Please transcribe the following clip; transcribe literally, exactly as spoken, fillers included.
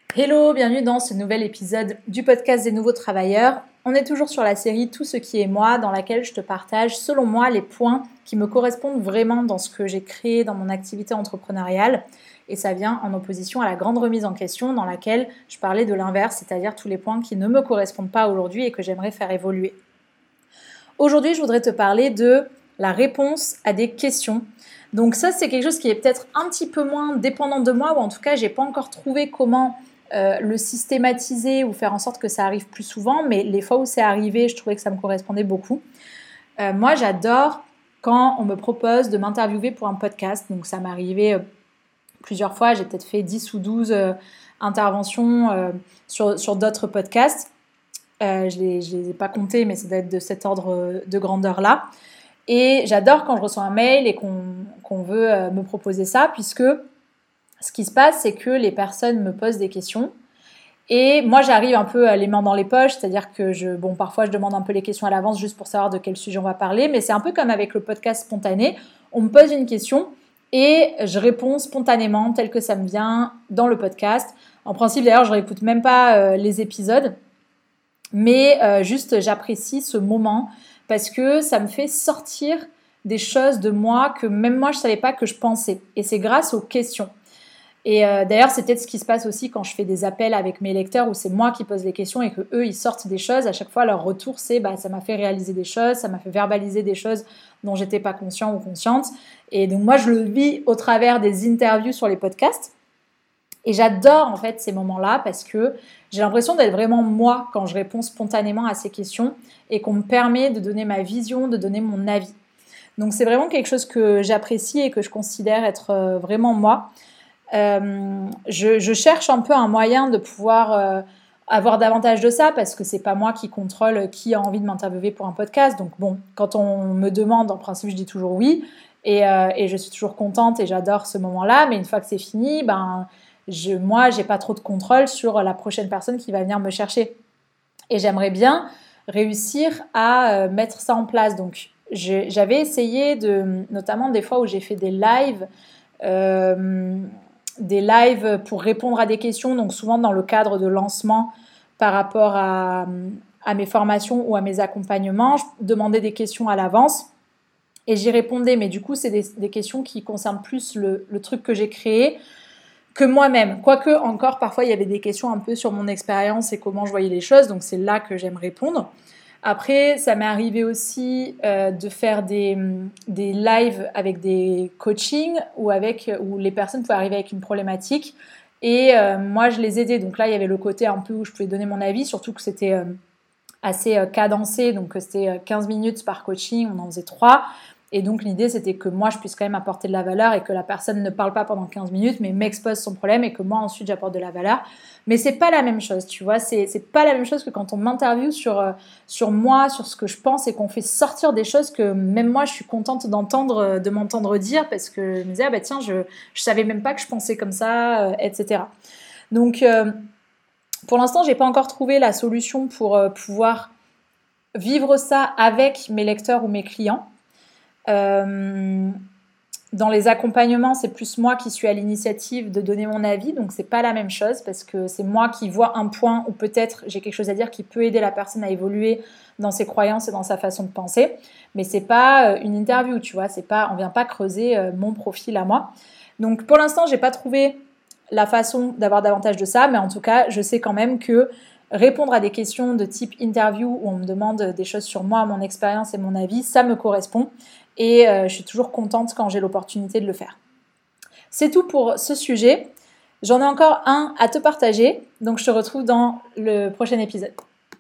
Hello, bienvenue dans ce nouvel épisode du podcast des nouveaux travailleurs. On est toujours sur la série Tout ce qui est moi, dans laquelle je te partage, selon moi, les points qui me correspondent vraiment dans ce que j'ai créé dans mon activité entrepreneuriale. Et ça vient en opposition à la grande remise en question dans laquelle je parlais de l'inverse, c'est-à-dire tous les points qui ne me correspondent pas aujourd'hui et que j'aimerais faire évoluer. Aujourd'hui, je voudrais te parler de la réponse à des questions. Donc ça, c'est quelque chose qui est peut-être un petit peu moins dépendant de moi, ou en tout cas, je n'ai pas encore trouvé comment euh, le systématiser ou faire en sorte que ça arrive plus souvent, mais les fois où c'est arrivé, je trouvais que ça me correspondait beaucoup. Euh, moi, j'adore quand on me propose de m'interviewer pour un podcast. Donc ça m'est arrivé euh, plusieurs fois, j'ai peut-être fait dix ou douze euh, interventions euh, sur, sur d'autres podcasts. Euh, je ne les, je les ai pas comptés, mais ça doit être de cet ordre de grandeur-là. Et j'adore quand je reçois un mail et qu'on, qu'on veut euh, me proposer ça, puisque ce qui se passe, c'est que les personnes me posent des questions. Et moi, j'arrive un peu les mains dans les poches, c'est-à-dire que je, bon, parfois, je demande un peu les questions à l'avance juste pour savoir de quel sujet on va parler. Mais c'est un peu comme avec le podcast spontané. On me pose une question et je réponds spontanément, tel que ça me vient dans le podcast. En principe, d'ailleurs, je ne réécoute même pas euh, les épisodes. Mais euh, juste, j'apprécie ce moment parce que ça me fait sortir des choses de moi que même moi, je ne savais pas que je pensais. Et c'est grâce aux questions. Et euh, d'ailleurs, c'est peut-être ce qui se passe aussi quand je fais des appels avec mes lecteurs où c'est moi qui pose les questions et que eux ils sortent des choses. À chaque fois, leur retour, c'est bah, ça m'a fait réaliser des choses, ça m'a fait verbaliser des choses dont j'étais pas conscient ou consciente. Et donc moi, je le vis au travers des interviews sur les podcasts. Et j'adore en fait ces moments-là parce que j'ai l'impression d'être vraiment moi quand je réponds spontanément à ces questions et qu'on me permet de donner ma vision, de donner mon avis. Donc c'est vraiment quelque chose que j'apprécie et que je considère être vraiment moi. Euh, je, je cherche un peu un moyen de pouvoir euh, avoir davantage de ça parce que c'est pas moi qui contrôle qui a envie de m'interviewer pour un podcast. Donc bon, quand on me demande, en principe, je dis toujours oui et, euh, et je suis toujours contente et j'adore ce moment-là. Mais une fois que c'est fini, ben je, moi, j'ai pas trop de contrôle sur la prochaine personne qui va venir me chercher. Et j'aimerais bien réussir à euh, mettre ça en place. Donc je, j'avais essayé de, notamment des fois où j'ai fait des lives. Euh, des lives pour répondre à des questions, donc souvent dans le cadre de lancement par rapport à, à mes formations ou à mes accompagnements. Je demandais des questions à l'avance et j'y répondais, mais du coup, c'est des, des questions qui concernent plus le, le truc que j'ai créé que moi-même. Quoique, encore, parfois, il y avait des questions un peu sur mon expérience et comment je voyais les choses, donc c'est là que j'aime répondre. Après, ça m'est arrivé aussi euh, de faire des, des lives avec des coachings où, avec, où les personnes pouvaient arriver avec une problématique et euh, moi, je les aidais. Donc là, il y avait le côté un peu où je pouvais donner mon avis, surtout que c'était euh, assez euh, cadencé, donc c'était quinze minutes par coaching, on en faisait trois. Et donc l'idée, c'était que moi, je puisse quand même apporter de la valeur et que la personne ne parle pas pendant quinze minutes, mais m'expose son problème et que moi, ensuite, j'apporte de la valeur. Mais c'est pas la même chose, tu vois. C'est, c'est pas la même chose que quand on m'interviewe sur, euh, sur moi, sur ce que je pense et qu'on fait sortir des choses que même moi, je suis contente d'entendre, de m'entendre dire parce que je me disais, ah bah tiens, je, je savais même pas que je pensais comme ça, euh, et cetera. Donc, euh, pour l'instant, j'ai pas encore trouvé la solution pour euh, pouvoir vivre ça avec mes lecteurs ou mes clients. Euh, dans les accompagnements, c'est plus moi qui suis à l'initiative de donner mon avis, donc c'est pas la même chose parce que c'est moi qui vois un point où peut-être j'ai quelque chose à dire qui peut aider la personne à évoluer dans ses croyances et dans sa façon de penser, mais c'est pas une interview, tu vois, c'est pas, on vient pas creuser mon profil à moi. Donc pour l'instant, j'ai pas trouvé la façon d'avoir davantage de ça, mais en tout cas, je sais quand même que répondre à des questions de type interview où on me demande des choses sur moi, mon expérience et mon avis, ça me correspond. Et euh, je suis toujours contente quand j'ai l'opportunité de le faire. C'est tout pour ce sujet. J'en ai encore un à te partager, donc je te retrouve dans le prochain épisode.